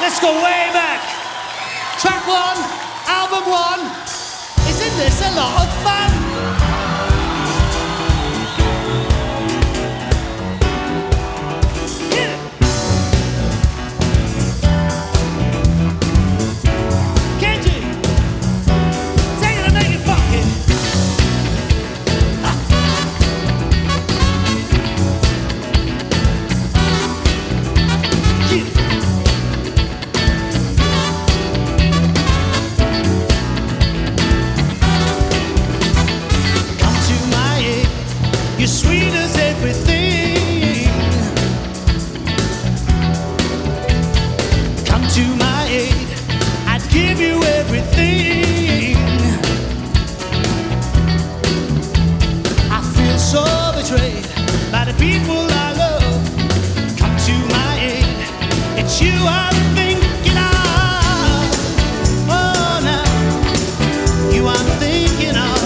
Let's go way back. Track one, album one. Isn't this a lot of fun? Yeah. Kenji, take it and make it funky. You're sweet as everything. Come to my aid, I'd give you everything. I feel so betrayed by the people I love. Come to my aid, it's you I'm thinking of. Oh, now, you I'm thinking of.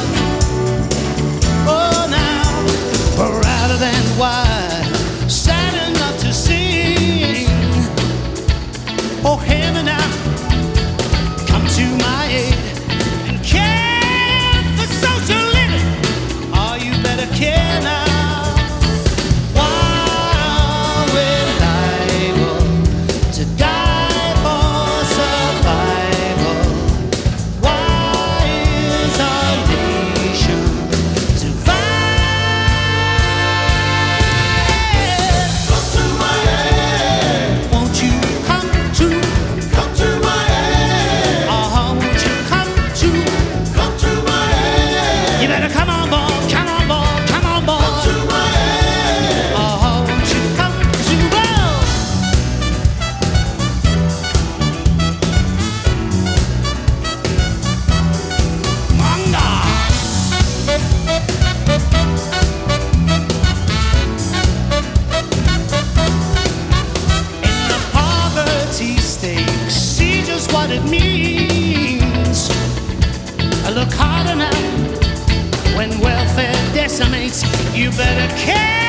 Rather than wide, sad enough to sing. Oh, hear me now, come to my aid and care for social living. Oh, you better care now. While we're liable to die for survival, why is our nation survival? What it means. Look harder now when welfare decimates. You better care.